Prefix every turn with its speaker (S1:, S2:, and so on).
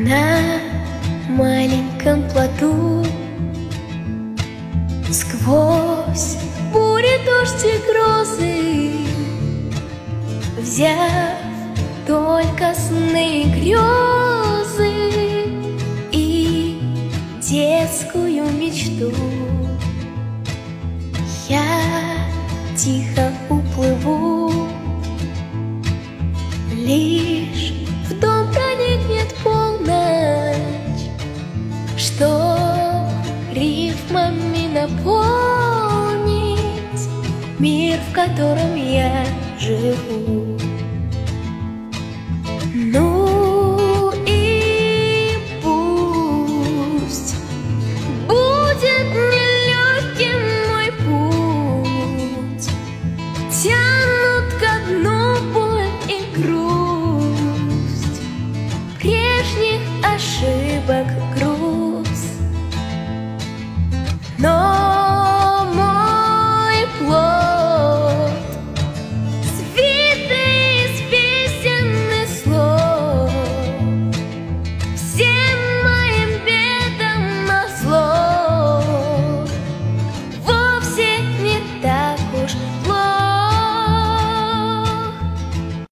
S1: На маленьком плоту сквозь бури, дождь и грозы, взяв только сны и грезы и детскую мечту, я тихо уплыву, лишь в дом проникнет полночь, чтоб рифмами наполнить мир, в котором я живу. Ну,